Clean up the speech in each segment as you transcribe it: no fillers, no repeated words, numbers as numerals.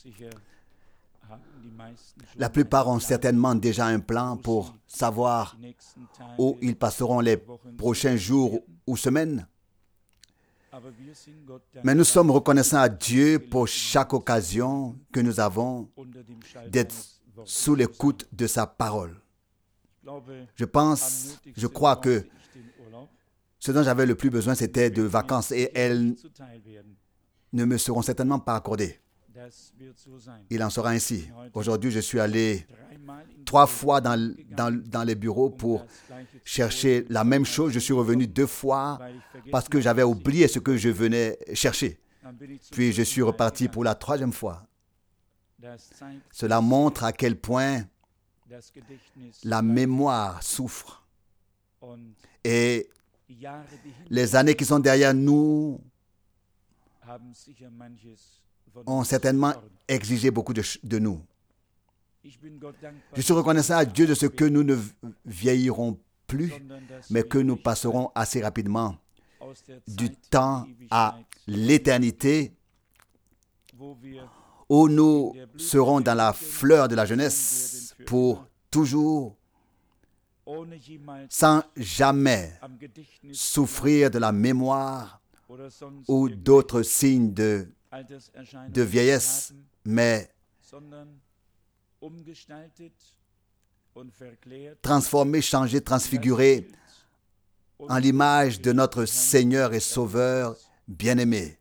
La plupart ont certainement déjà un plan pour savoir où ils passeront les prochains jours ou semaines. Mais nous sommes reconnaissants à Dieu pour chaque occasion que nous avons d'être sous l'écoute de sa parole. Je crois que ce dont j'avais le plus besoin, c'était de vacances et elles ne me seront certainement pas accordées. Il en sera ainsi. Aujourd'hui, je suis allé 3 fois dans les bureaux pour chercher la même chose. Je suis revenu 2 fois parce que j'avais oublié ce que je venais chercher. Puis je suis reparti pour la 3e fois. Cela montre à quel point la mémoire souffre. Et les années qui sont derrière nous ont certainement exigé beaucoup de nous. Je suis reconnaissant à Dieu de ce que nous ne vieillirons plus, mais que nous passerons assez rapidement du temps à l'éternité, où nous serons dans la fleur de la jeunesse pour toujours, sans jamais souffrir de la mémoire ou d'autres signes de vieillesse, mais transformés, changés, transfigurés en l'image de notre Seigneur et Sauveur bien-aimé.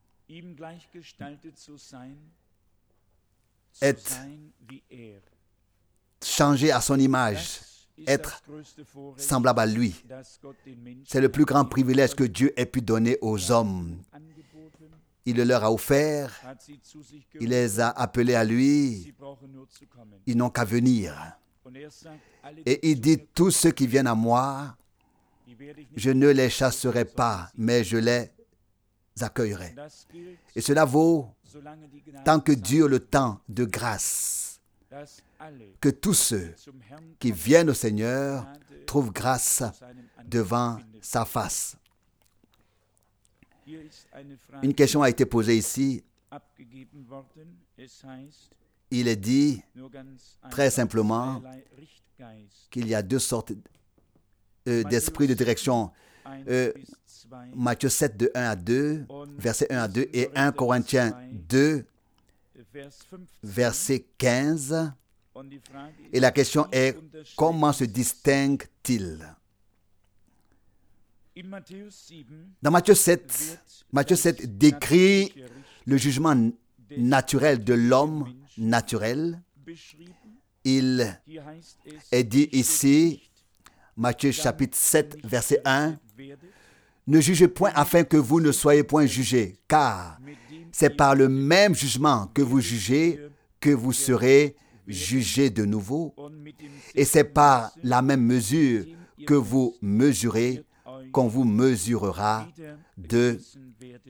Être changé à son image, être semblable à lui. C'est le plus grand privilège que Dieu ait pu donner aux hommes. Il le leur a offert, il les a appelés à lui, ils n'ont qu'à venir. Et il dit, tous ceux qui viennent à moi, je ne les chasserai pas, mais je les accueillerai. Et cela vaut tant que dure le temps de grâce, que tous ceux qui viennent au Seigneur trouvent grâce devant sa face. Une question a été posée ici. Il est dit très simplement qu'il y a 2 sortes d'esprits de direction. Matthieu 7, de 1 à 2, verset 1 à 2, et 1 Corinthiens 2, verset 15. Et la question est, comment se distingue-t-il? Dans Matthieu 7 décrit le jugement naturel de l'homme naturel. Il est dit ici, Matthieu chapitre 7, verset 1, « Ne jugez point afin que vous ne soyez point jugés, car c'est par le même jugement que vous jugez que vous serez jugés de nouveau, et c'est par la même mesure que vous mesurez qu'on vous mesurera de nouveau. »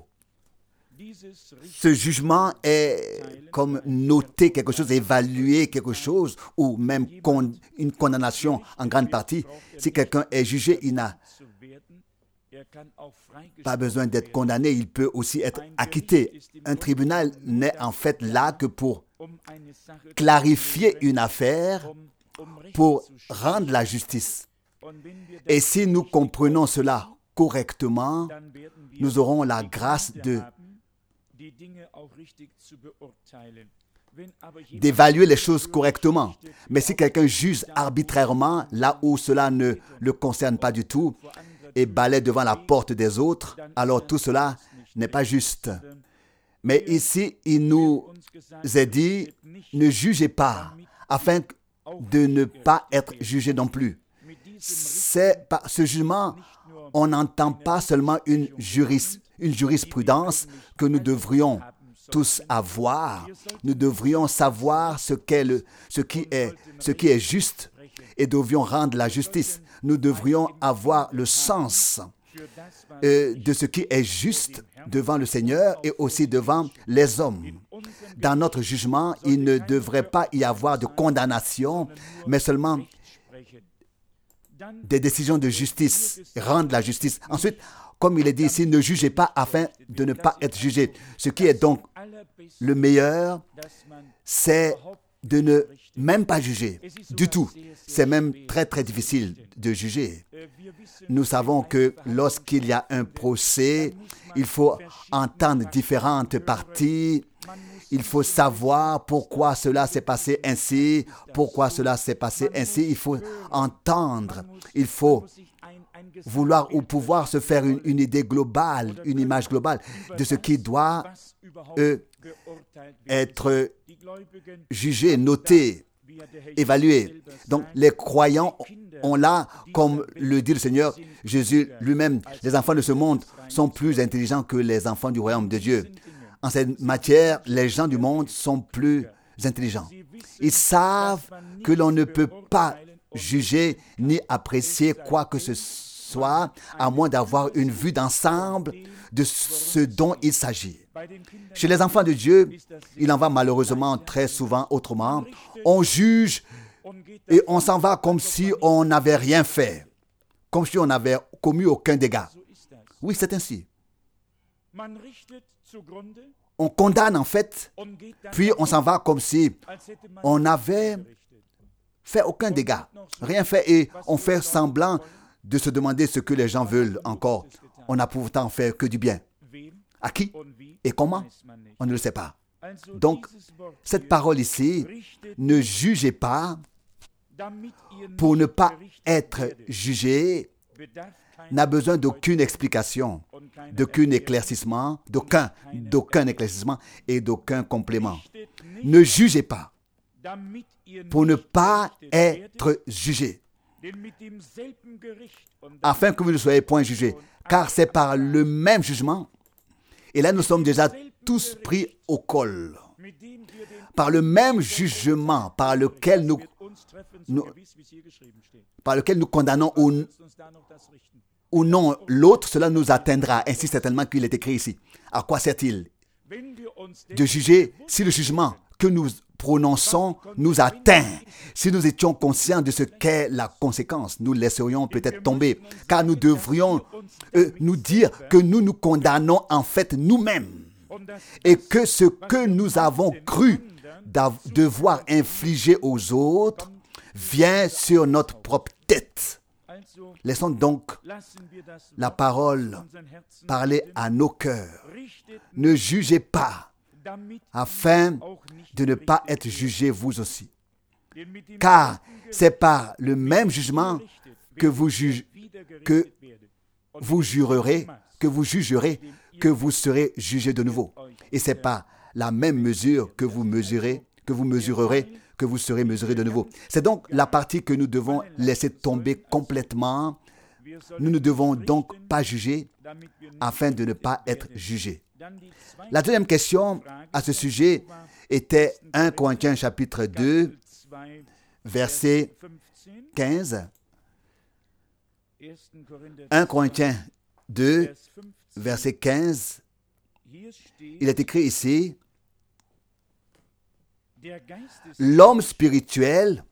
Ce jugement est comme noter quelque chose, évaluer quelque chose, ou même une condamnation en grande partie. Si quelqu'un est jugé, il n'a pas besoin d'être condamné, il peut aussi être acquitté. Un tribunal n'est en fait là que pour clarifier une affaire, pour rendre la justice. Et si nous comprenons cela correctement, nous aurons la grâce d'évaluer les choses correctement. Mais si quelqu'un juge arbitrairement, là où cela ne le concerne pas du tout, et balaie devant la porte des autres, alors tout cela n'est pas juste. Mais ici, il nous est dit, ne jugez pas, afin de ne pas être jugé non plus. C'est par ce jugement, on n'entend pas seulement une jurisprudence que nous devrions tous avoir. Nous devrions savoir ce qui est juste et devions rendre la justice. Nous devrions avoir le sens de ce qui est juste devant le Seigneur et aussi devant les hommes. Dans notre jugement, il ne devrait pas y avoir de condamnation, mais seulement des décisions de justice, rendre la justice. Ensuite, comme il est dit ici, ne jugez pas afin de ne pas être jugé. Ce qui est donc le meilleur, c'est de ne même pas juger du tout. C'est même très très difficile de juger. Nous savons que lorsqu'il y a un procès, il faut entendre différentes parties. Il faut savoir pourquoi cela s'est passé ainsi, pourquoi cela s'est passé ainsi. Il faut entendre, il faut vouloir ou pouvoir se faire une idée globale, une image globale de ce qui doit être jugé, noté, évalué. Donc les croyants ont là, comme le dit le Seigneur Jésus lui-même, les enfants de ce monde sont plus intelligents que les enfants du royaume de Dieu. En cette matière, les gens du monde sont plus intelligents. Ils savent que l'on ne peut pas juger ni apprécier quoi que ce soit à moins d'avoir une vue d'ensemble de ce dont il s'agit. Chez les enfants de Dieu, il en va malheureusement très souvent autrement. On juge et on s'en va comme si on n'avait rien fait, comme si on n'avait commis aucun dégât. Oui, c'est ainsi. On condamne en fait, puis on s'en va comme si on n'avait fait aucun dégât, rien fait, et on fait semblant de se demander ce que les gens veulent encore. On n'a pourtant fait que du bien. À qui et comment? On ne le sait pas. Donc, cette parole ici, ne jugez pas pour ne pas être jugé, n'a besoin d'aucune explication, d'aucun éclaircissement, d'aucun éclaircissement et d'aucun complément. Ne jugez pas pour ne pas être jugé, afin que vous ne soyez point jugés, car c'est par le même jugement, et là nous sommes déjà tous pris au col, par le même jugement par lequel nous condamnons ou non l'autre, cela nous atteindra, ainsi certainement qu'il est écrit ici. À quoi sert-il de juger si le jugement que nous prononçons nous atteint? Si nous étions conscients de ce qu'est la conséquence, nous laisserions peut-être tomber, car nous devrions nous dire que nous nous condamnons en fait nous-mêmes et que ce que nous avons cru devoir infliger aux autres vient sur notre propre tête. Laissons donc la parole parler à nos cœurs. Ne jugez pas, afin de ne pas être jugés vous aussi. Car c'est par le même jugement que vous jugerez, que vous serez jugés de nouveau. Et c'est par la même mesure que vous mesurerez, que vous serez mesurés de nouveau. C'est donc la partie que nous devons laisser tomber complètement. Nous ne devons donc pas juger afin de ne pas être jugés. La deuxième question à ce sujet était 1 Corinthiens chapitre 2, verset 15. 1 Corinthiens 2, verset 15. Il est écrit ici: l'homme spirituel,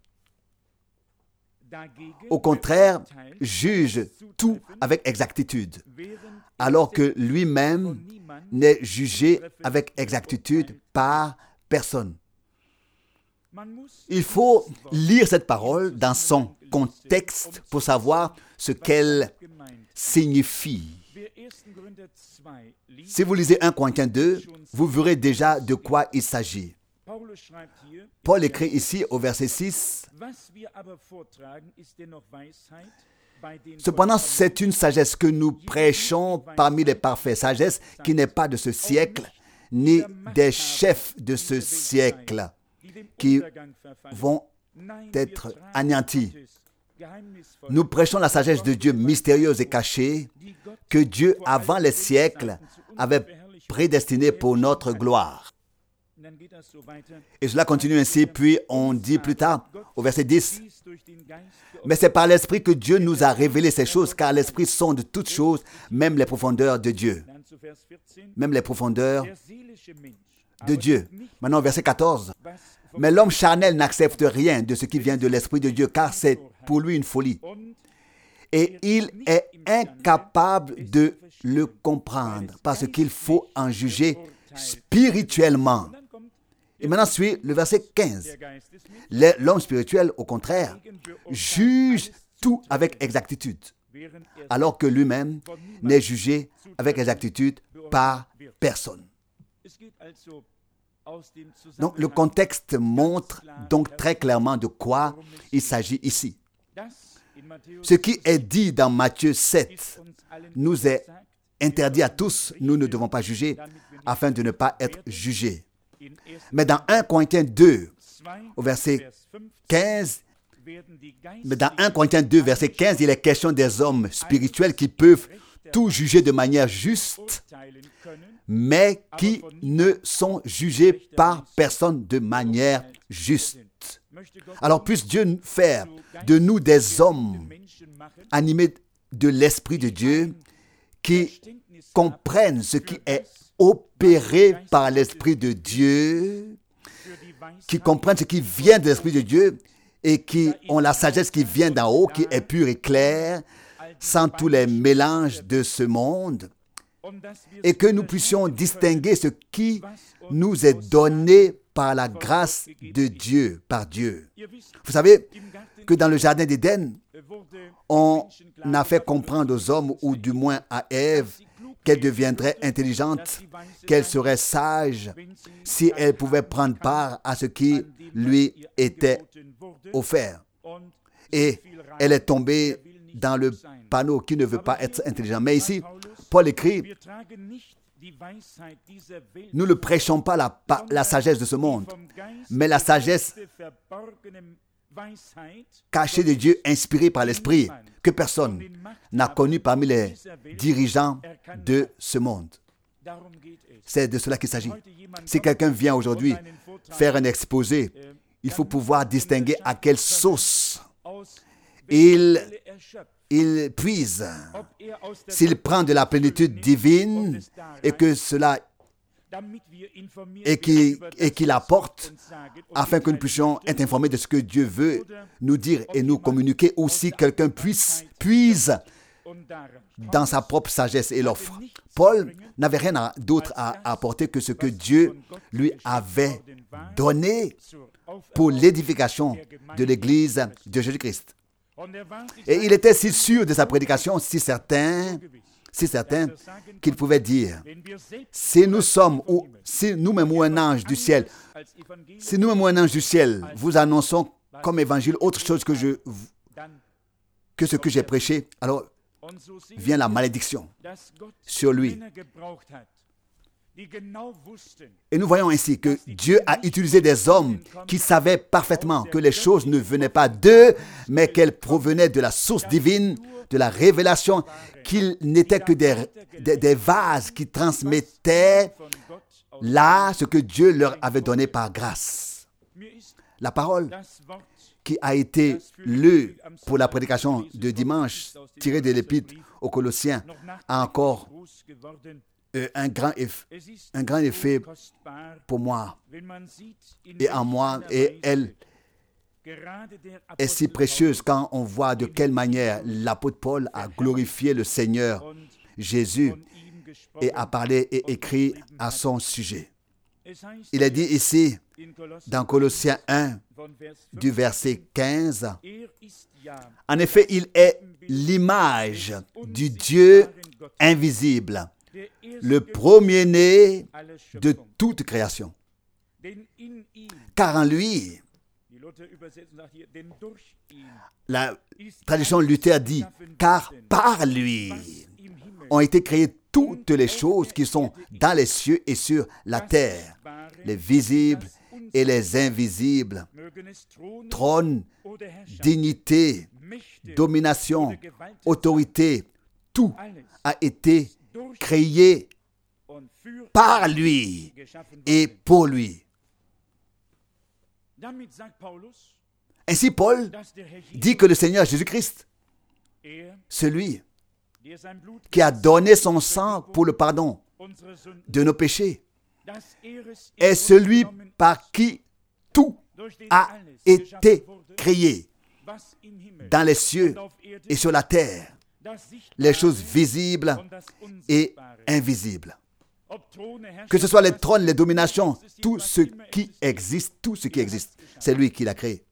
au contraire, juge tout avec exactitude, alors que lui-même n'est jugé avec exactitude par personne. Il faut lire cette parole dans son contexte pour savoir ce qu'elle signifie. Si vous lisez 1 Corinthiens 2, vous verrez déjà de quoi il s'agit. Paul écrit ici au verset 6, « Cependant, c'est une sagesse que nous prêchons parmi les parfaits, sagesse qui n'est pas de ce siècle, ni des chefs de ce siècle, qui vont être anéantis. Nous prêchons la sagesse de Dieu mystérieuse et cachée, que Dieu, avant les siècles, avait prédestinée pour notre gloire. » Et cela continue ainsi, puis on dit plus tard, au verset 10, « Mais c'est par l'Esprit que Dieu nous a révélé ces choses, car l'Esprit sonde toutes choses, même les profondeurs de Dieu. » Même les profondeurs de Dieu. Maintenant, verset 14, « Mais l'homme charnel n'accepte rien de ce qui vient de l'Esprit de Dieu, car c'est pour lui une folie. Et il est incapable de le comprendre, parce qu'il faut en juger spirituellement. Et maintenant suit le verset 15. L'homme spirituel, au contraire, juge tout avec exactitude, alors que lui-même n'est jugé avec exactitude par personne. Donc, le contexte montre donc très clairement de quoi il s'agit ici. Ce qui est dit dans Matthieu 7 nous est interdit à tous. Nous ne devons pas juger afin de ne pas être jugés. Mais dans 1 Corinthiens 2, au verset 15, il est question des hommes spirituels qui peuvent tout juger de manière juste, mais qui ne sont jugés par personne de manière juste. Alors, puisse Dieu faire de nous des hommes animés de l'Esprit de Dieu qui comprennent ce qui est opéré par l'Esprit de Dieu, qui comprennent ce qui vient de l'Esprit de Dieu et qui ont la sagesse qui vient d'en haut, qui est pure et claire, sans tous les mélanges de ce monde, et que nous puissions distinguer ce qui nous est donné par la grâce de Dieu, par Dieu. Vous savez que dans le jardin d'Éden, on a fait comprendre aux hommes, ou du moins à Ève, qu'elle deviendrait intelligente, qu'elle serait sage si elle pouvait prendre part à ce qui lui était offert. Et elle est tombée dans le panneau qui ne veut pas être intelligent. Mais ici, Paul écrit, nous ne prêchons pas la sagesse de ce monde, mais la sagesse cachée de Dieu, inspirée par l'Esprit, que personne n'a connue parmi les dirigeants de ce monde. C'est de cela qu'il s'agit. Si quelqu'un vient aujourd'hui faire un exposé, il faut pouvoir distinguer à quelle source il puise. S'il prend de la plénitude divine et que cela et qu'il apporte afin que nous puissions être informés de ce que Dieu veut nous dire et nous communiquer, ou si quelqu'un puise dans sa propre sagesse et l'offre. Paul n'avait rien d'autre à apporter que ce que Dieu lui avait donné pour l'édification de l'Église de Jésus-Christ. Et il était si sûr de sa prédication, si certain qu'il pouvait dire, si nous sommes, ou si nous-mêmes ou un ange du ciel, vous annonçons comme évangile autre chose que ce que j'ai prêché, alors vient la malédiction sur lui. Et nous voyons ainsi que Dieu a utilisé des hommes qui savaient parfaitement que les choses ne venaient pas d'eux, mais qu'elles provenaient de la source divine, de la révélation, qu'ils n'étaient que des vases qui transmettaient là ce que Dieu leur avait donné par grâce. La parole qui a été lue pour la prédication de dimanche, tirée de l'épître aux Colossiens, a encore un grand effet pour moi et en moi, et elle est si précieuse quand on voit de quelle manière l'apôtre Paul a glorifié le Seigneur Jésus et a parlé et écrit à son sujet. Il est dit ici dans Colossiens 1 du verset 15, en effet, il est l'image du Dieu invisible, le premier-né de toute création. Car en lui, la tradition Luther dit, car par lui ont été créées toutes les choses qui sont dans les cieux et sur la terre, les visibles et les invisibles, trône, dignité, domination, autorité, tout a été créé par lui et pour lui. Ainsi, Paul dit que le Seigneur Jésus-Christ, celui qui a donné son sang pour le pardon de nos péchés, est celui par qui tout a été créé dans les cieux et sur la terre, les choses visibles et invisibles. Que ce soit les trônes, les dominations, tout ce qui existe, c'est lui qui l'a créé.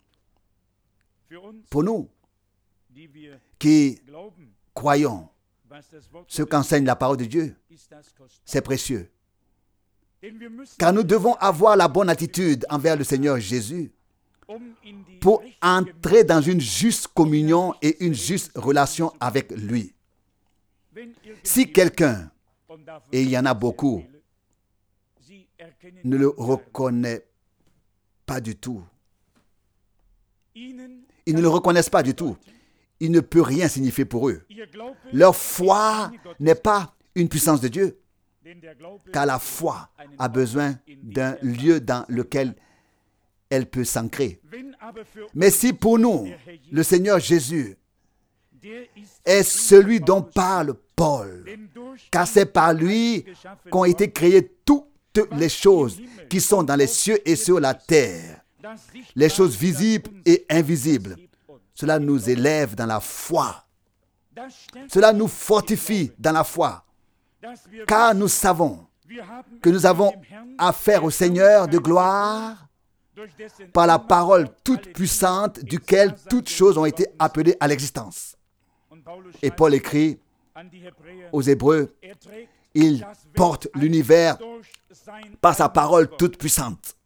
Pour nous, qui croyons ce qu'enseigne la parole de Dieu, c'est précieux. Car nous devons avoir la bonne attitude envers le Seigneur Jésus pour entrer dans une juste communion et une juste relation avec lui. Si quelqu'un, et il y en a beaucoup, ne le reconnaît pas du tout, ils ne le reconnaissent pas du tout, il ne peut rien signifier pour eux. Leur foi n'est pas une puissance de Dieu, car la foi a besoin d'un lieu dans lequel elle peut s'ancrer. Mais si pour nous, le Seigneur Jésus est celui dont parle Paul, car c'est par lui qu'ont été créées toutes les choses qui sont dans les cieux et sur la terre, les choses visibles et invisibles. Cela nous élève dans la foi. Cela nous fortifie dans la foi, car nous savons que nous avons affaire au Seigneur de gloire par la parole toute puissante duquel toutes choses ont été appelées à l'existence. Et Paul écrit aux Hébreux, il porte l'univers par sa parole toute puissante.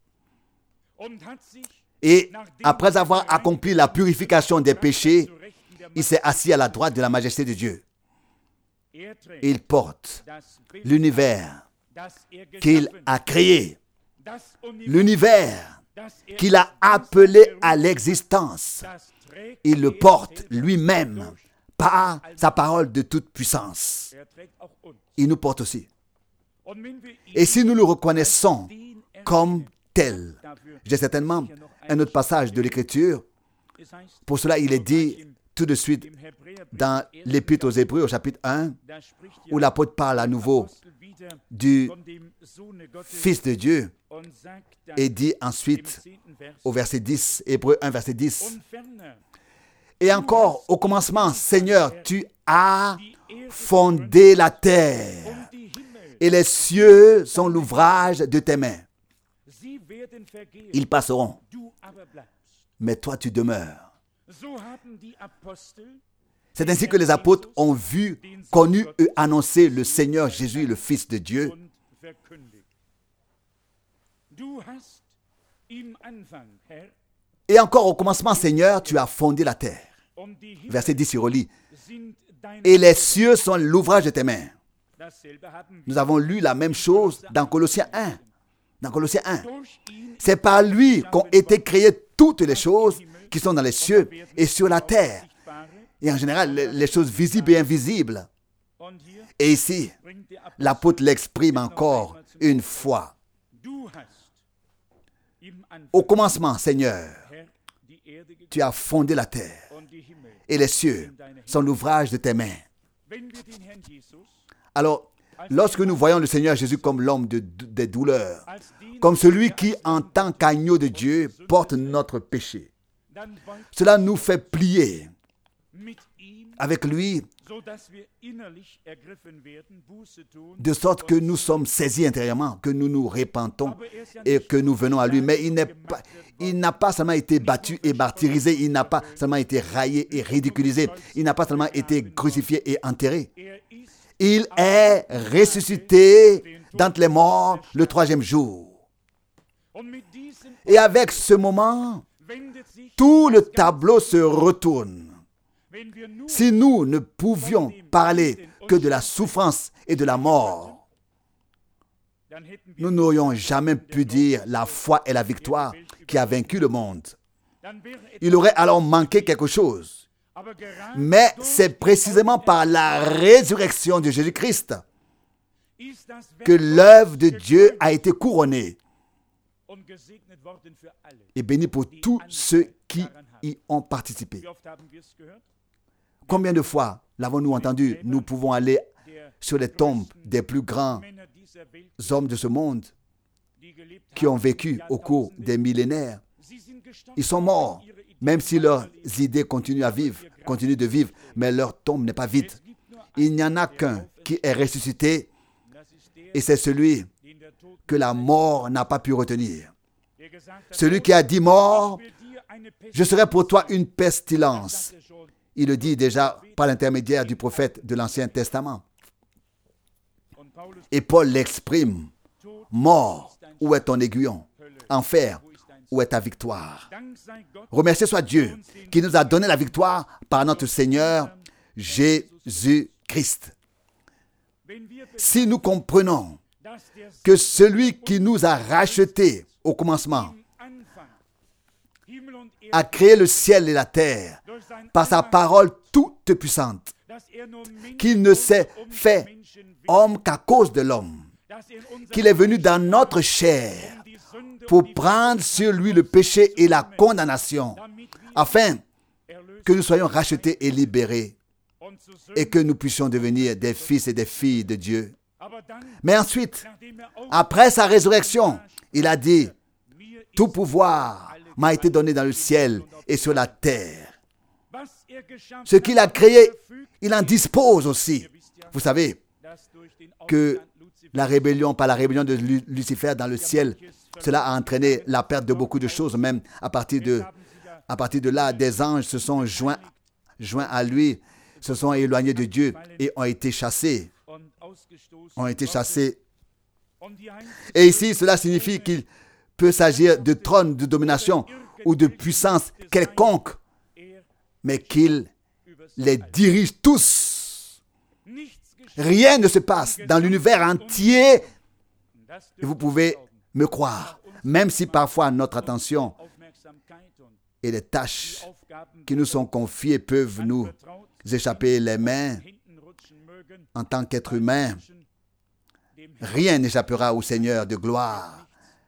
Et après avoir accompli la purification des péchés, il s'est assis à la droite de la majesté de Dieu. Il porte l'univers qu'il a créé, l'univers qu'il a appelé à l'existence. Il le porte lui-même par sa parole de toute puissance. Il nous porte aussi. Et si nous le reconnaissons comme tel, j'ai certainement un autre passage de l'Écriture. Pour cela, il est dit tout de suite dans l'Épître aux Hébreux, au chapitre 1, où l'apôtre parle à nouveau du Fils de Dieu et dit ensuite au verset 10, Hébreux 1, verset 10, « Et encore, au commencement, Seigneur, tu as fondé la terre, et les cieux sont l'ouvrage de tes mains. Ils passeront, mais toi tu demeures. » C'est ainsi que les apôtres ont vu, connu et annoncé le Seigneur Jésus, le Fils de Dieu. Et encore au commencement, Seigneur, tu as fondé la terre. Verset 10 sur relit. Et les cieux sont l'ouvrage de tes mains. Nous avons lu la même chose dans Colossiens 1. Dans Colossiens 1. C'est par lui qu'ont été créées toutes les choses qui sont dans les cieux et sur la terre. Et en général, les choses visibles et invisibles. Et ici, l'apôtre l'exprime encore une fois. Au commencement, Seigneur, tu as fondé la terre et les cieux sont l'ouvrage de tes mains. Alors, lorsque nous voyons le Seigneur Jésus comme l'homme des douleurs, comme celui qui, en tant qu'agneau de Dieu, porte notre péché, cela nous fait plier avec lui, de sorte que nous sommes saisis intérieurement, que nous nous repentons et que nous venons à lui. Mais il n'a pas seulement été battu et martyrisé, il n'a pas seulement été raillé et ridiculisé, il n'a pas seulement été crucifié et enterré. Il est ressuscité d'entre les morts le 3e jour. Et avec ce moment, tout le tableau se retourne. Si nous ne pouvions parler que de la souffrance et de la mort, nous n'aurions jamais pu dire la foi et la victoire qui a vaincu le monde. Il aurait alors manqué quelque chose. Mais c'est précisément par la résurrection de Jésus-Christ que l'œuvre de Dieu a été couronnée et bénie pour tous ceux qui y ont participé. Combien de fois l'avons-nous entendu? Nous pouvons aller sur les tombes des plus grands hommes de ce monde qui ont vécu au cours des millénaires. Ils sont morts, même si leurs idées continuent de vivre, mais leur tombe n'est pas vide. Il n'y en a qu'un qui est ressuscité, Et c'est celui que la mort n'a pas pu retenir. Celui qui a dit mort, je serai pour toi une pestilence. Il le dit déjà par l'intermédiaire du prophète de l'Ancien Testament. Et Paul l'exprime. Mort, où est ton aiguillon? Enfer, où est ta victoire? Remercié soit Dieu qui nous a donné la victoire par notre Seigneur Jésus-Christ. Si nous comprenons que celui qui nous a rachetés au commencement a créé le ciel et la terre par sa parole toute puissante, qu'il ne s'est fait homme qu'à cause de l'homme, qu'il est venu dans notre chair pour prendre sur lui le péché et la condamnation, afin que nous soyons rachetés et libérés et que nous puissions devenir des fils et des filles de Dieu. Mais ensuite, après sa résurrection, il a dit, « Tout pouvoir m'a été donné dans le ciel et sur la terre. » Ce qu'il a créé, il en dispose aussi. Vous savez que la rébellion, par la rébellion de Lucifer dans le ciel, cela a entraîné la perte de beaucoup de choses. Même à partir de là, des anges se sont joints à lui, se sont éloignés de Dieu et ont été chassés. Et ici, cela signifie qu'il peut s'agir de trône de domination ou de puissance quelconque, mais qu'il les dirige tous. Rien ne se passe dans l'univers entier, et vous pouvez me croire, même si parfois notre attention et les tâches qui nous sont confiées peuvent nous échapper les mains en tant qu'être humain, rien n'échappera au Seigneur de gloire.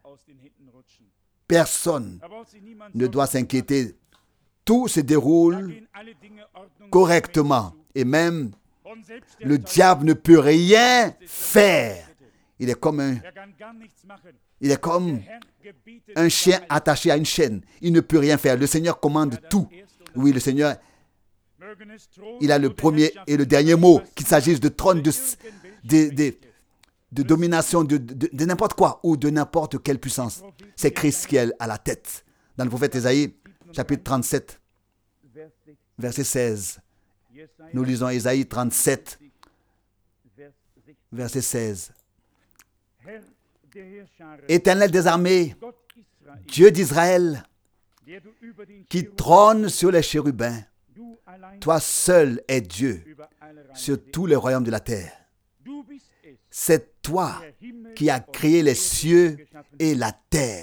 Personne ne doit s'inquiéter. Tout se déroule correctement. Et même, le diable ne peut rien faire. Il est comme un chien attaché à une chaîne. Il ne peut rien faire. Le Seigneur commande tout. Oui, le Seigneur, il a le premier et le dernier mot, qu'il s'agisse de trône, de domination, de n'importe quoi ou de n'importe quelle puissance. C'est Christ qui est à la tête. Dans le prophète Ésaïe, chapitre 37, verset 16. Nous lisons Ésaïe 37, verset 16. Éternel des armées, Dieu d'Israël, qui trône sur les chérubins, toi seul es Dieu sur tous les royaumes de la terre. C'est toi qui as créé les cieux et la terre.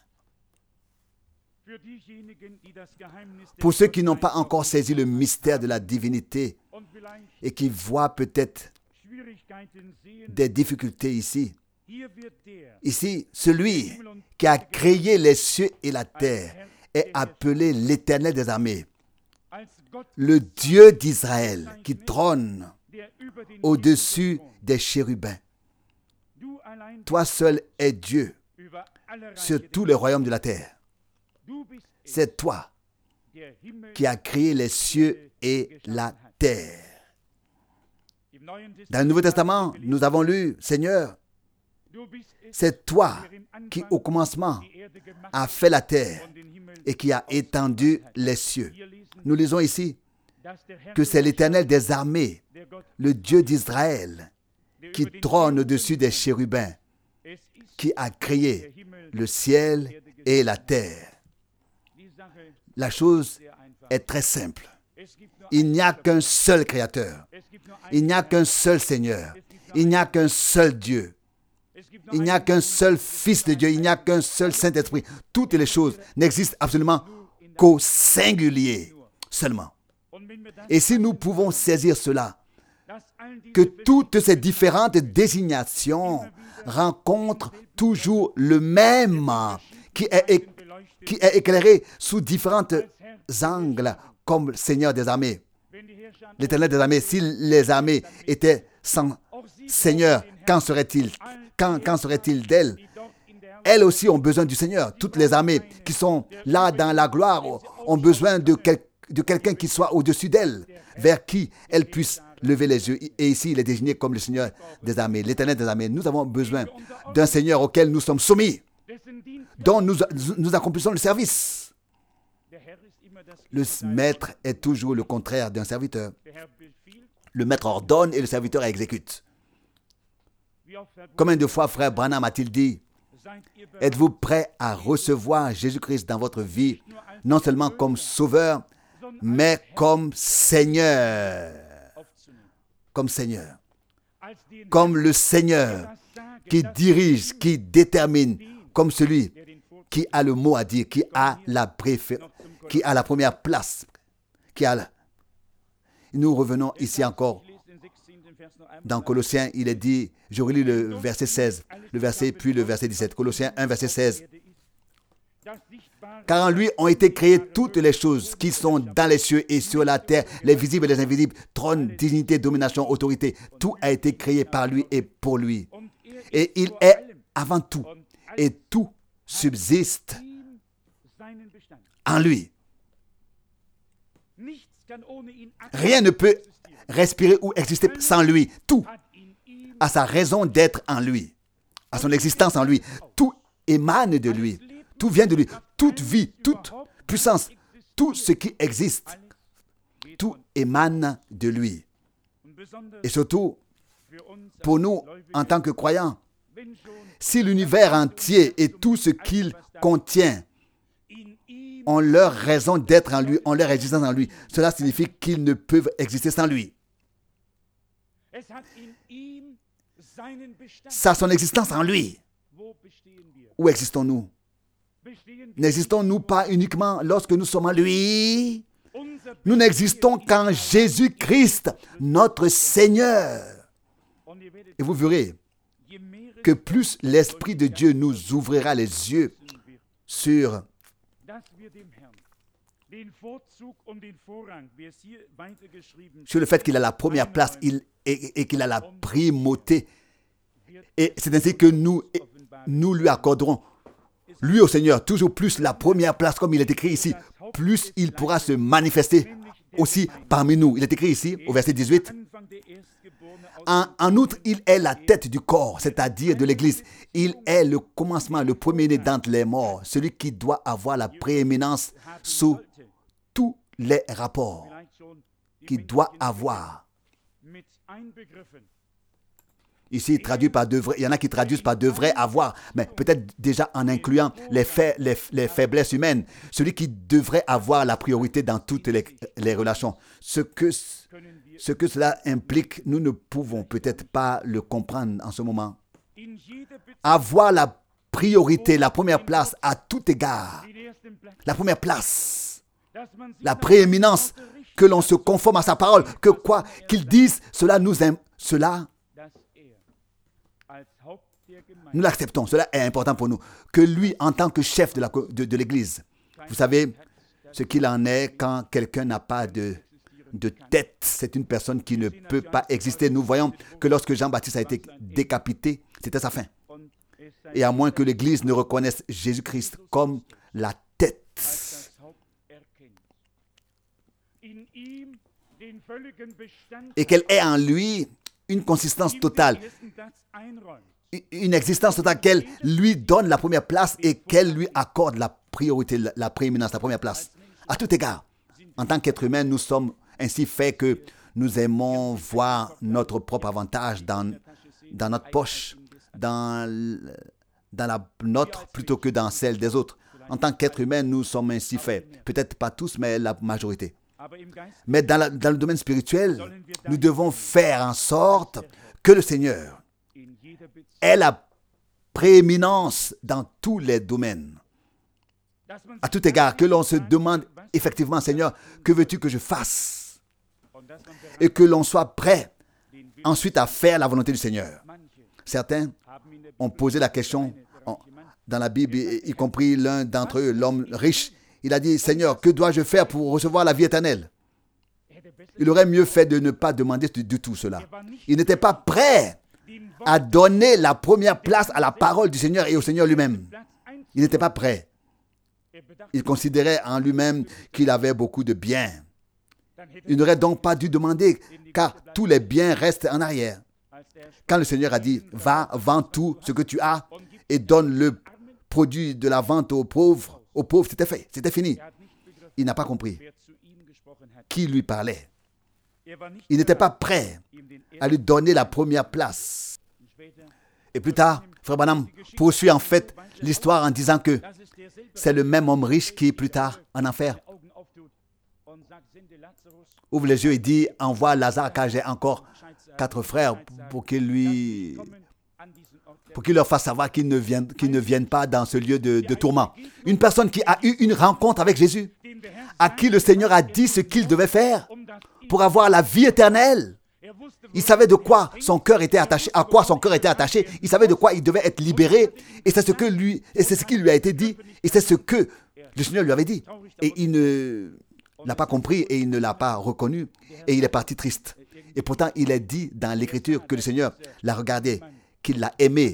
Pour ceux qui n'ont pas encore saisi le mystère de la divinité et qui voient peut-être des difficultés ici, celui qui a créé les cieux et la terre est appelé l'Éternel des armées, le Dieu d'Israël qui trône au-dessus des chérubins. Toi seul es Dieu sur tous les royaumes de la terre. C'est toi qui as créé les cieux et la terre. Dans le Nouveau Testament, nous avons lu, Seigneur, c'est toi qui au commencement as fait la terre et qui a étendu les cieux. Nous lisons ici que c'est l'Éternel des armées, le Dieu d'Israël, qui trône au-dessus des chérubins, qui a créé le ciel et la terre. La chose est très simple. Il n'y a qu'un seul Créateur. Il n'y a qu'un seul Seigneur. Il n'y a qu'un seul Dieu. Il n'y a qu'un seul Fils de Dieu. Il n'y a qu'un seul Saint-Esprit. Toutes les choses n'existent absolument qu'au singulier seulement. Et si nous pouvons saisir cela, que toutes ces différentes désignations rencontrent toujours le même qui est éclairé sous différents angles comme Seigneur des armées. L'Éternel des armées, si les armées étaient sans Seigneur, qu'en serait-il d'elles? Elles aussi ont besoin du Seigneur. Toutes les armées qui sont là dans la gloire ont besoin de quelqu'un qui soit au-dessus d'elles, vers qui elles puissent lever les yeux. Et ici, il est désigné comme le Seigneur des armées, l'Éternel des armées. Nous avons besoin d'un Seigneur auquel nous sommes soumis, dont nous accomplissons le service. Le maître est toujours le contraire d'un serviteur. Le maître ordonne et le serviteur exécute. Combien de fois, frère Branham a-t-il dit, êtes-vous prêt à recevoir Jésus-Christ dans votre vie, non seulement comme sauveur, mais comme Seigneur. Comme Seigneur. Comme le Seigneur qui dirige, qui détermine, comme celui qui a le mot à dire, qui a la première place. Nous revenons ici encore dans Colossiens, il est dit, je relis le verset 16, le verset puis le verset 17. Colossiens 1, verset 16. Car en lui ont été créées toutes les choses qui sont dans les cieux et sur la terre, les visibles et les invisibles, trône, dignité, domination, autorité. Tout a été créé par lui et pour lui. Et il est avant tout. Et tout subsiste en lui. Rien ne peut respirer ou exister sans lui. Tout a sa raison d'être en lui, a son existence en lui. Tout émane de lui. Tout vient de lui. Toute vie, toute puissance, tout ce qui existe, tout émane de lui. Et surtout, pour nous, en tant que croyants, si l'univers entier et tout ce qu'il contient ont leur raison d'être en lui, ont leur existence en lui, cela signifie qu'ils ne peuvent exister sans lui. Ça a son existence en lui. Où existons-nous? N'existons-nous pas uniquement lorsque nous sommes en lui? Nous n'existons qu'en Jésus-Christ, notre Seigneur. Et vous verrez que plus l'Esprit de Dieu nous ouvrira les yeux sur le fait qu'il a la première place et qu'il a la primauté. Et c'est ainsi que nous lui accorderons, lui au Seigneur, toujours plus la première place, comme il est écrit ici, plus il pourra se manifester aussi parmi nous. Il est écrit ici, au verset 18, en outre, il est la tête du corps, c'est-à-dire de l'Église. Il est le commencement, le premier-né d'entre les morts, celui qui doit avoir la prééminence sous tous les rapports, qui doit avoir. Ici, traduit par devrait, il y en a qui traduisent par devrait avoir, mais peut-être déjà en incluant les faiblesses humaines, celui qui devrait avoir la priorité dans toutes les relations. Ce que cela implique, nous ne pouvons peut-être pas le comprendre en ce moment. Avoir la priorité, la première place à tout égard, la première place, la prééminence, que l'on se conforme à sa parole, que quoi qu'il dise, nous l'acceptons, cela est important pour nous. Que lui, en tant que chef de l'Église, vous savez ce qu'il en est quand quelqu'un n'a pas de tête. C'est une personne qui ne peut pas exister. Nous voyons que lorsque Jean-Baptiste a été décapité, c'était sa fin. Et à moins que l'Église ne reconnaisse Jésus-Christ comme la tête, et qu'elle ait en lui une consistance totale, une existence totale, qu'elle lui donne la première place et qu'elle lui accorde la priorité, la prééminence, la première place. À tout égard, en tant qu'être humain, nous sommes ainsi faits que nous aimons voir notre propre avantage dans notre poche, dans la nôtre plutôt que dans celle des autres. En tant qu'être humain, nous sommes ainsi faits. Peut-être pas tous, mais la majorité. Mais dans le domaine spirituel, nous devons faire en sorte que le Seigneur ait la prééminence dans tous les domaines. À tout égard, que l'on se demande effectivement, Seigneur, que veux-tu que je fasse? Et que l'on soit prêt ensuite à faire la volonté du Seigneur. Certains ont posé la question dans la Bible, y compris l'un d'entre eux, l'homme riche. Il a dit, Seigneur, que dois-je faire pour recevoir la vie éternelle? Il aurait mieux fait de ne pas demander du tout cela. Il n'était pas prêt à donner la première place à la parole du Seigneur et au Seigneur lui-même. Il n'était pas prêt. Il considérait en lui-même qu'il avait beaucoup de biens. Il n'aurait donc pas dû demander, car tous les biens restent en arrière. Quand le Seigneur a dit, va, vends tout ce que tu as et donne le produit de la vente aux pauvres, c'était fait, c'était fini. Il n'a pas compris qui lui parlait. Il n'était pas prêt à lui donner la première place. Et plus tard, Frère Branham poursuit en fait l'histoire en disant que c'est le même homme riche qui, plus tard, en enfer, ouvre les yeux et dit, envoie Lazare car j'ai encore 4 frères pour qu'il leur fasse savoir qu'ils ne viennent pas dans ce lieu de tourment. Une personne qui a eu une rencontre avec Jésus, à qui le Seigneur a dit ce qu'il devait faire pour avoir la vie éternelle. Il savait de quoi son cœur était attaché, à quoi son cœur était attaché. Il savait de quoi il devait être libéré. Et c'est ce qui lui a été dit. Et c'est ce que le Seigneur lui avait dit. Et il ne l'a pas compris et il ne l'a pas reconnu. Et il est parti triste. Et pourtant, il est dit dans l'Écriture que le Seigneur l'a regardé, qu'il l'a aimé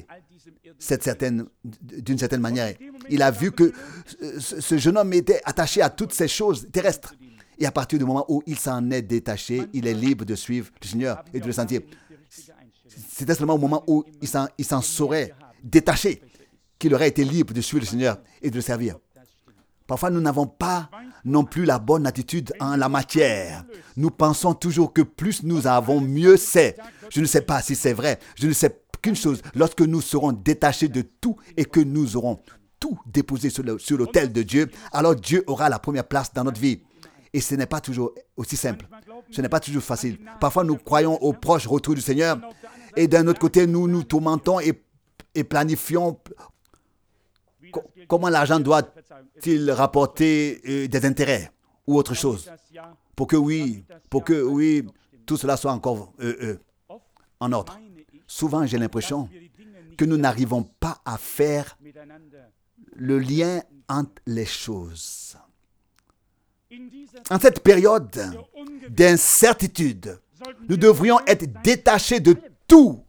d'une certaine manière. Il a vu que ce jeune homme était attaché à toutes ces choses terrestres. Et à partir du moment où il s'en est détaché, il est libre de suivre le Seigneur et de le sentir. C'était seulement au moment où il s'en saurait détaché qu'il aurait été libre de suivre le Seigneur et de le servir. Parfois, nous n'avons pas non plus la bonne attitude en la matière. Nous pensons toujours que plus nous avons, mieux c'est. Je ne sais pas si c'est vrai. Je ne sais qu'une chose. Lorsque nous serons détachés de tout et que nous aurons tout déposé sur l'autel de Dieu, alors Dieu aura la première place dans notre vie. Et ce n'est pas toujours aussi simple. Ce n'est pas toujours facile. Parfois, nous croyons au proche retour du Seigneur. Et d'un autre côté, nous nous tourmentons et planifions comment l'argent doit-il rapporter des intérêts ou autre chose. Pour que oui, tout cela soit encore en ordre. Souvent, j'ai l'impression que nous n'arrivons pas à faire le lien entre les choses. En cette période d'incertitude, nous devrions être détachés de tout.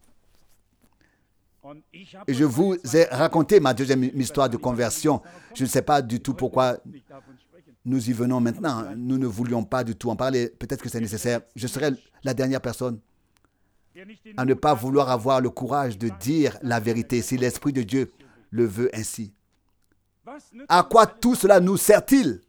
Et je vous ai raconté ma deuxième histoire de conversion. Je ne sais pas du tout pourquoi nous y venons maintenant. Nous ne voulions pas du tout en parler. Peut-être que c'est nécessaire. Je serai la dernière personne à ne pas vouloir avoir le courage de dire la vérité si l'Esprit de Dieu le veut ainsi. À quoi tout cela nous sert-il?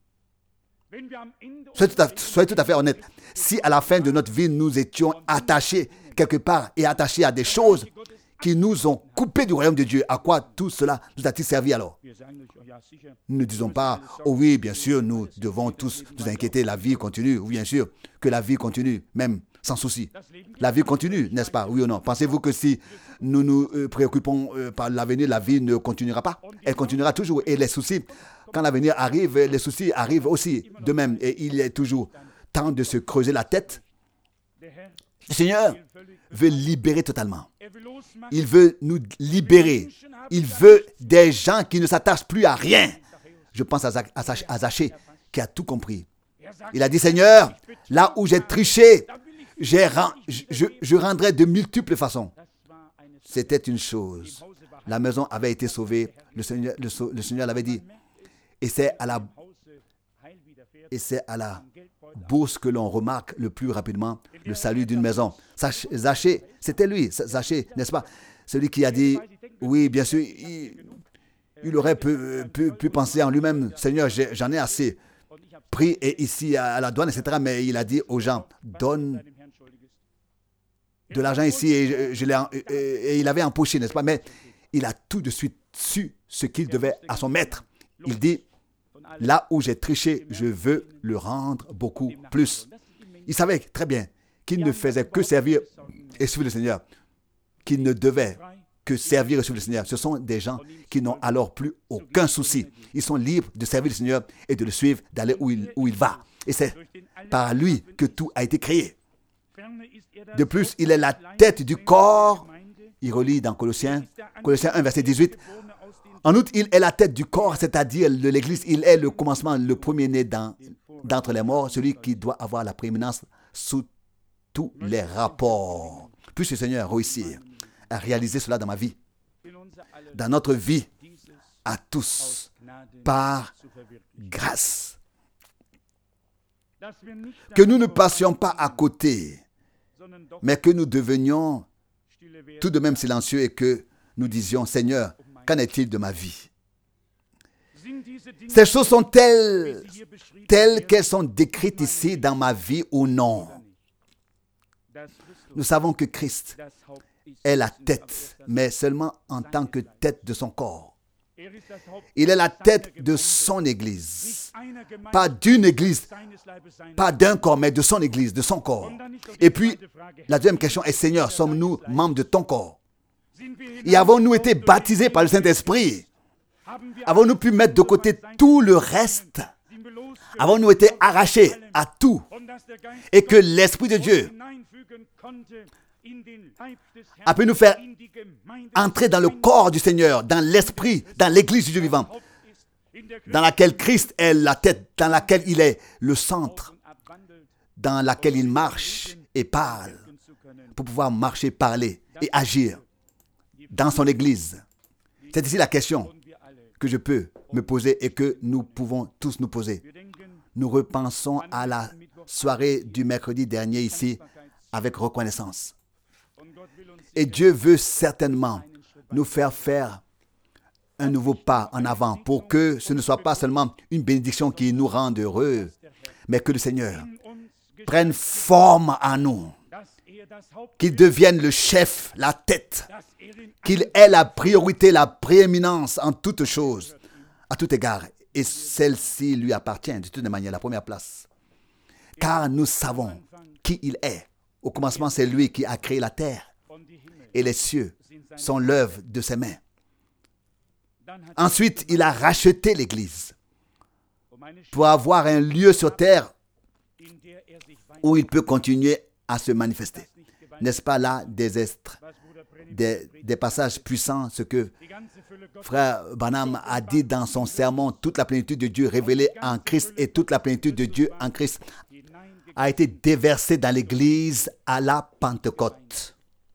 Soyez tout à fait honnête. Si à la fin de notre vie, nous étions attachés quelque part et attachés à des choses qui nous ont coupés du royaume de Dieu, à quoi tout cela nous a-t-il servi alors? Nous ne disons pas, oh oui, bien sûr, nous devons tous nous inquiéter, la vie continue. Oui, bien sûr, que la vie continue, même sans souci. La vie continue, n'est-ce pas? Oui ou non? Pensez-vous que si nous nous préoccupons par l'avenir, la vie ne continuera pas? Elle continuera toujours. Et les soucis, quand l'avenir arrive, les soucis arrivent aussi de même. Et il est toujours temps de se creuser la tête. Le Seigneur veut libérer totalement. Il veut nous libérer. Il veut des gens qui ne s'attachent plus à rien. Je pense à Zachée qui a tout compris. Il a dit, Seigneur, là où j'ai triché, je rendrai de multiples façons. C'était une chose. La maison avait été sauvée. Le Seigneur l'avait dit. Et c'est à la bourse que l'on remarque le plus rapidement le salut d'une maison. Zachée, c'était lui, Zachée, n'est-ce pas? Celui qui a dit, oui, bien sûr, il aurait pu penser en lui-même, Seigneur, j'en ai assez pris et ici à la douane, etc. Mais il a dit aux gens, donne de l'argent ici et il avait empoché, n'est-ce pas? Mais il a tout de suite su ce qu'il devait à son maître. Il dit, là où j'ai triché, je veux le rendre beaucoup plus. Il savait très bien qu'il ne faisait que servir et suivre le Seigneur, qu'il ne devait que servir et suivre le Seigneur. Ce sont des gens qui n'ont alors plus aucun souci. Ils sont libres de servir le Seigneur et de le suivre, d'aller où il va. Et c'est par lui que tout a été créé. De plus, il est la tête du corps. Il relit dans Colossiens 1, verset 18. En outre, il est la tête du corps, c'est-à-dire de l'Église. Il est le commencement, le premier-né d'entre les morts, celui qui doit avoir la prééminence sous tous les rapports. Puisse le Seigneur réussir à réaliser cela dans ma vie, dans notre vie, à tous, par grâce. que nous ne passions pas à côté, mais que nous devenions tout de même silencieux et que nous disions, Seigneur, qu'en est-il de ma vie? Ces choses sont telles qu'elles sont décrites ici dans ma vie ou non? Nous savons que Christ est la tête, mais seulement en tant que tête de son corps. Il est la tête de son Église. Pas d'une Église, pas d'un corps, mais de son Église, de son corps. Et puis, la deuxième question est, Seigneur, sommes-nous membres de ton corps? Et avons-nous été baptisés par le Saint-Esprit? Avons-nous pu mettre de côté tout le reste? Avons-nous été arrachés à tout? Et que l'Esprit de Dieu a pu nous faire entrer dans le corps du Seigneur, dans l'Esprit, dans l'Église du Dieu vivant, dans laquelle Christ est la tête, dans laquelle il est le centre, dans laquelle il marche et parle, pour pouvoir marcher, parler et agir dans son Église. C'est ici la question que je peux me poser et que nous pouvons tous nous poser. Nous repensons à la soirée du mercredi dernier ici avec reconnaissance. Et Dieu veut certainement nous faire faire un nouveau pas en avant pour que ce ne soit pas seulement une bénédiction qui nous rende heureux, mais que le Seigneur prenne forme en nous, qu'il devienne le chef, la tête, qu'il ait la priorité, la prééminence en toutes choses, à tout égard. Et celle-ci lui appartient de toute manière, la première place. Car nous savons qui il est. Au commencement, c'est lui qui a créé la terre et les cieux sont l'œuvre de ses mains. Ensuite, il a racheté l'Église pour avoir un lieu sur terre où il peut continuer à se manifester. N'est-ce pas là des passages puissants, ce que frère Branham a dit dans son sermon, toute la plénitude de Dieu révélée en Christ et toute la plénitude de Dieu en Christ a été déversée dans l'Église à la Pentecôte.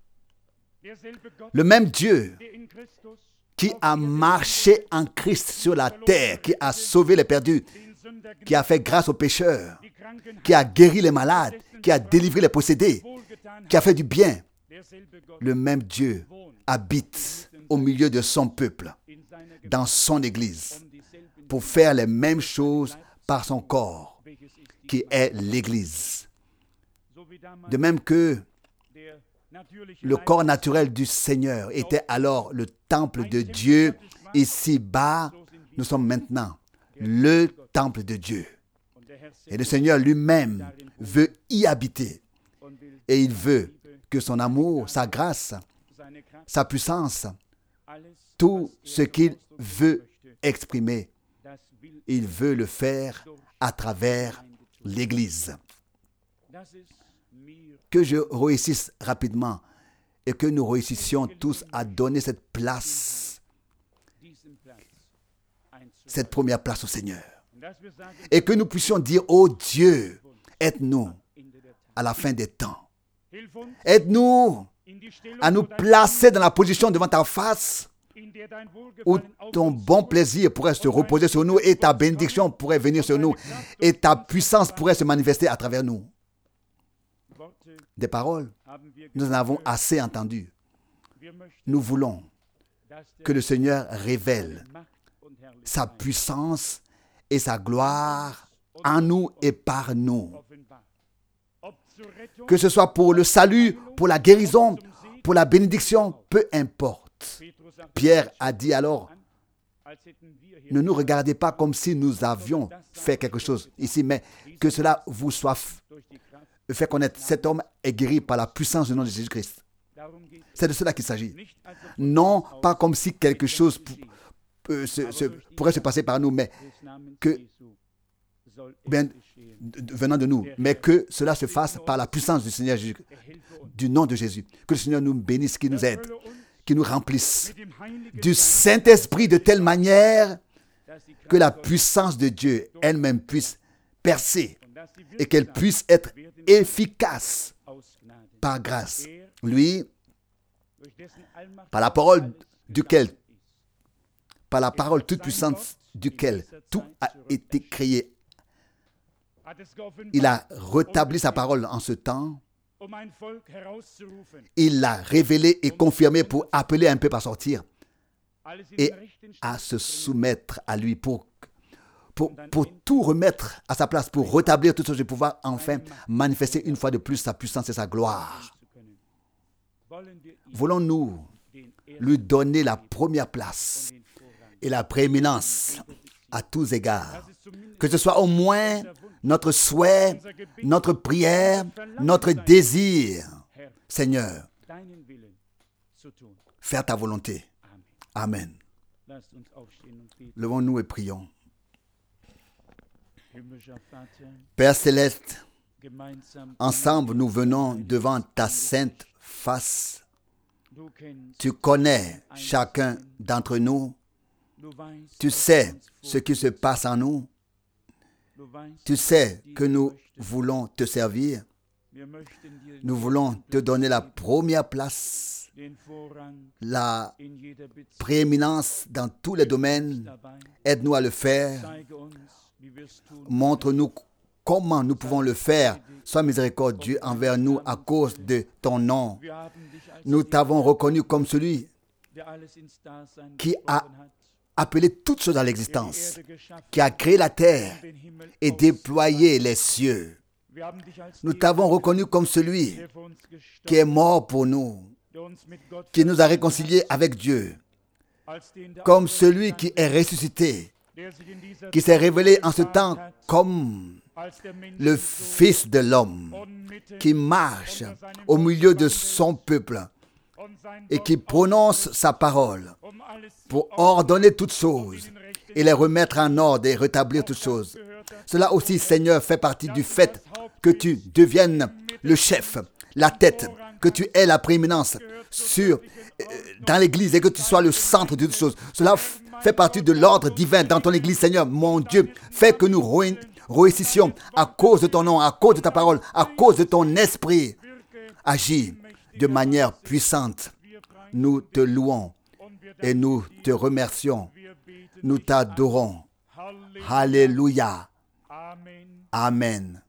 Le même Dieu qui a marché en Christ sur la terre, qui a sauvé les perdus, qui a fait grâce aux pécheurs, qui a guéri les malades, qui a délivré les possédés, qui a fait du bien. Le même Dieu habite au milieu de son peuple, dans son Église, pour faire les mêmes choses par son corps, qui est l'Église. De même que le corps naturel du Seigneur était alors le temple de Dieu, ici-bas, nous sommes maintenant le temple de Dieu. Et le Seigneur lui-même veut y habiter. Et il veut que son amour, sa grâce, sa puissance, tout ce qu'il veut exprimer, il veut le faire à travers l'Église. Que je réussisse rapidement et que nous réussissions tous à donner cette place, cette première place au Seigneur. Et que nous puissions dire, oh Dieu, aide-nous à la fin des temps. Aide-nous à nous placer dans la position devant ta face où ton bon plaisir pourrait se reposer sur nous et ta bénédiction pourrait venir sur nous et ta puissance pourrait se manifester à travers nous. Des paroles, nous en avons assez entendu. Nous voulons que le Seigneur révèle sa puissance et sa gloire en nous et par nous. Que ce soit pour le salut, pour la guérison, pour la bénédiction, peu importe. Pierre a dit alors, ne nous regardez pas comme si nous avions fait quelque chose ici, mais que cela vous soit fait connaître. Cet homme est guéri par la puissance du nom de Jésus-Christ. C'est de cela qu'il s'agit. Non pas comme si quelque chose pourrait se passer par nous, mais que, venant de nous, mais que cela se fasse par la puissance du Seigneur Jésus, du nom de Jésus. Que le Seigneur nous bénisse, qu'il nous aide, qu'il nous remplisse du Saint-Esprit de telle manière que la puissance de Dieu elle-même puisse percer et qu'elle puisse être efficace par grâce. Lui, par la parole toute puissante duquel tout a été créé Il a rétabli sa parole en ce temps. Il l'a révélé et confirmé pour appeler un peuple à sortir et à se soumettre à lui pour tout remettre à sa place, pour rétablir toutes choses et pouvoir enfin manifester une fois de plus sa puissance et sa gloire. Voulons-nous lui donner la première place et la prééminence à tous égards? Que ce soit au moins notre souhait, notre prière, notre désir. Seigneur, faire ta volonté. Amen. Levons-nous et prions. Père céleste, ensemble nous venons devant ta sainte face. Tu connais chacun d'entre nous. Tu sais ce qui se passe en nous. Tu sais que nous voulons te servir. Nous voulons te donner la première place, la prééminence dans tous les domaines. Aide-nous à le faire. Montre-nous comment nous pouvons le faire. Sois miséricordieux envers nous à cause de ton nom. Nous t'avons reconnu comme celui qui a appelé toutes choses à l'existence, qui a créé la terre et déployé les cieux. Nous t'avons reconnu comme celui qui est mort pour nous, qui nous a réconciliés avec Dieu, comme celui qui est ressuscité, qui s'est révélé en ce temps comme le Fils de l'homme, qui marche au milieu de son peuple et qui prononce sa parole pour ordonner toutes choses et les remettre en ordre et rétablir toutes choses. Cela aussi, Seigneur, fait partie du fait que tu deviennes le chef, la tête, que tu aies la prééminence dans l'Église et que tu sois le centre de toutes choses. Cela fait partie de l'ordre divin dans ton Église, Seigneur. Mon Dieu, fais que nous réussissions à cause de ton nom, à cause de ta parole, à cause de ton esprit. Agis de manière puissante. Nous te louons et nous te remercions. Nous t'adorons. Alléluia. Amen.